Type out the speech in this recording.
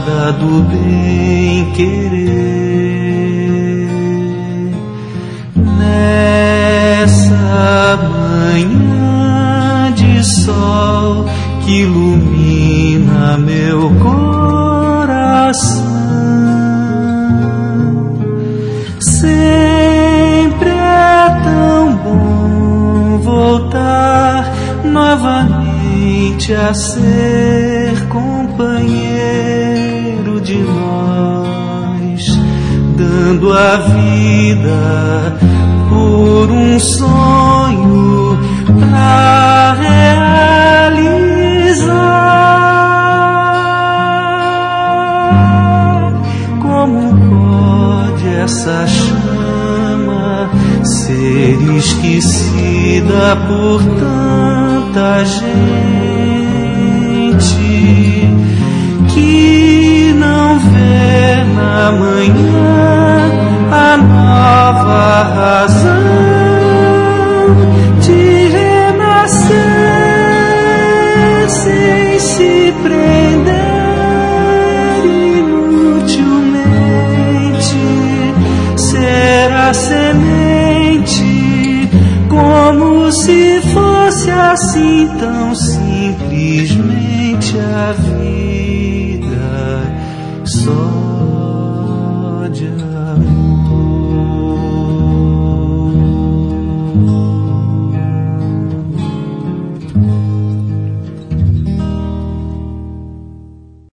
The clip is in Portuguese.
estrada do bem-querer. Nessa manhã de sol que ilumina meu coração, sempre é tão bom voltar novamente a ser companheiro de nós, dando a vida por um sonho pra realizar. Como pode essa chama ser esquecida por tanta gente que não vê na manhã a nova razão de renascer sem se prender inutilmente, ser a semente, como se fosse assim tão simplesmente a vida.